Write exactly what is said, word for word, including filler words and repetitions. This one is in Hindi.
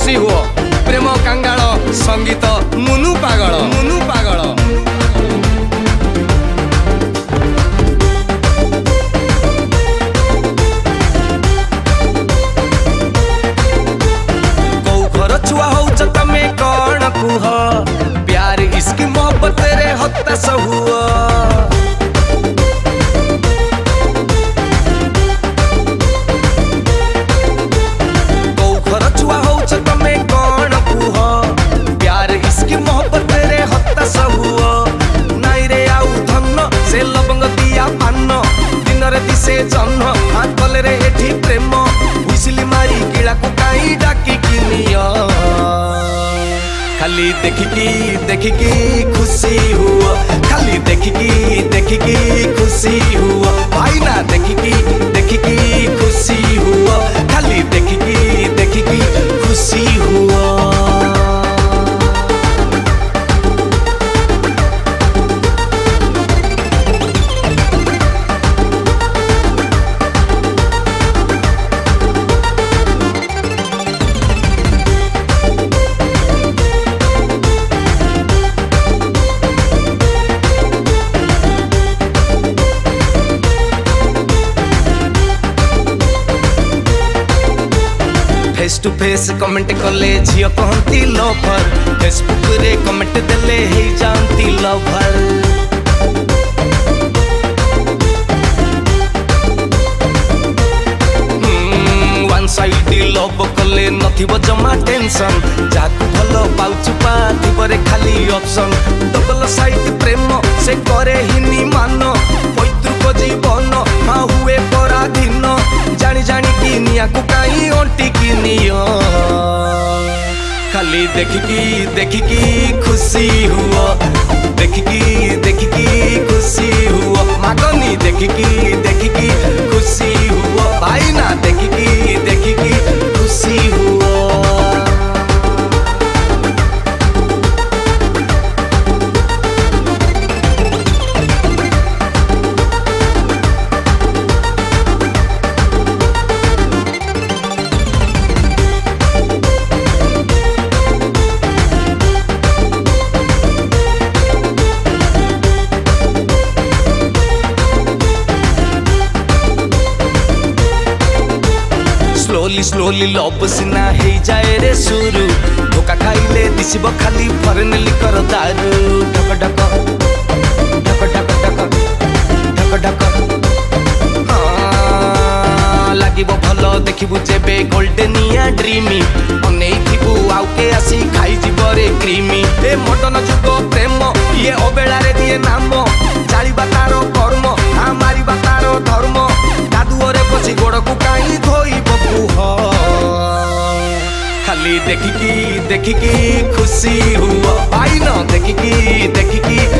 खुशी हुओ प्रेम कांगाल संगीत मुनु पागल मुनु पागल कौ घर छुआ होच तमे कौन कुह प्यार इसकी मोहब्बत रे हताश हुआ से जन्म हाथ कले रे एठी प्रेम हुइसिली मारी गिला को काई डाकी किनिया खाली देखिकी देखिकी खुशी हुआ खाली देखिकी देखिकी खुशी हुआ भाई ना देखिकी देखिकी खुशी हुआ खाली देखिकी देखिकी खुशी हुआ फेस टू फेस कमेंट कले झियो कहती लवर फेसबुक रे कमेंट देले हे जानती लवर वन साइड लव कले नथिबो जमा टेंशन जाकु भलो पाउचु पाथिबो रे खाली ऑप्शन डबल साइड प्रेम से करे हिनी मान पैतृक जीवन मा हुए पराधीन जानी जानी कि निया को काई ओंटी की नियो खाली देखिकी देखिकी खुशी हुआ देखिकी देखिकी खुशी हुआ मागनी देखिकी देखिकी खुशी हुआ भाई ना देखिकी देखिकी खुशी हुआ स्लोली स्लोली लव सिना हे जाए रे शुरू धोखा खाइले दिसिबो खाली फरेन लिकर दारू ढक ढक ढक ढक ढक ढक ढक लागिबो भलो देखिबु जेबे गोल्डनिया ड्रीमी अनेई थिबु आउ के आसी खाई जिबो रे क्रीमी ए मटन जुगो प्रेम ये ओबेला रे दिए नाम जालिबा तारो कर्म आ मारिबा तारो धर्म दादू रे बसी गोड़ को काई धोई खाली देखिकी देखिकी खुशी हुआ भाई ना देखिकी देखिकी